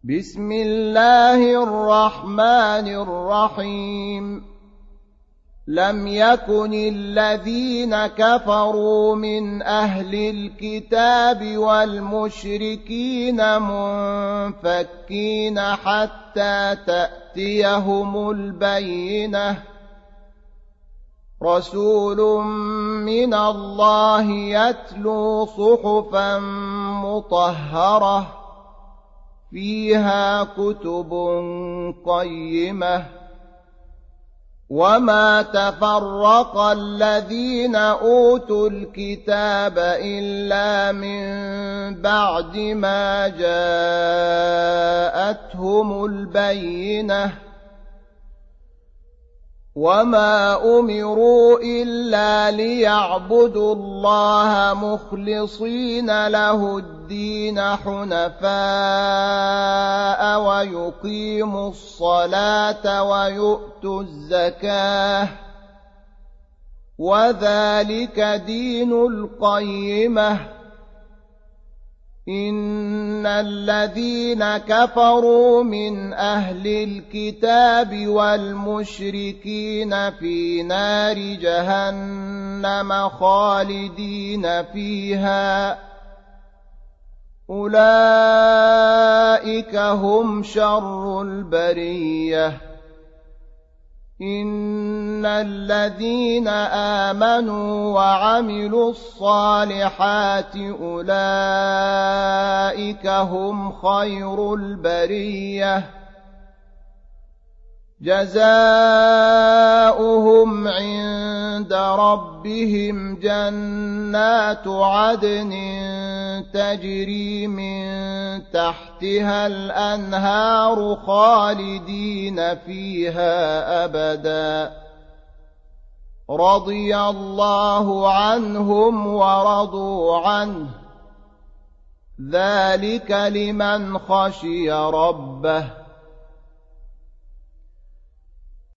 بسم الله الرحمن الرحيم لم يكن الذين كفروا من أهل الكتاب والمشركين منفكين حتى تأتيهم البينة رسول من الله يتلو صحفا مطهرة فيها كتب قيمة وما تفرق الذين أوتوا الكتاب إلا من بعد ما جاءتهم البينة وما أمروا إلا ليعبدوا الله مخلصين له الدين حنفاء ويقيموا الصلاة ويؤتوا الزكاة وذلك دين القيمة إن الذين كفروا من أهل الكتاب والمشركين في نار جهنم خالدين فيها أولئك هم شر البرية إن الذين آمنوا وعملوا الصالحات أولئك هم خير البرية جزاؤهم عند ربهم جنات عدن تجري من تحتها الأنهار خالدين فيها أبدا رضي الله عنهم ورضوا عنه ذلك لمن خشي ربه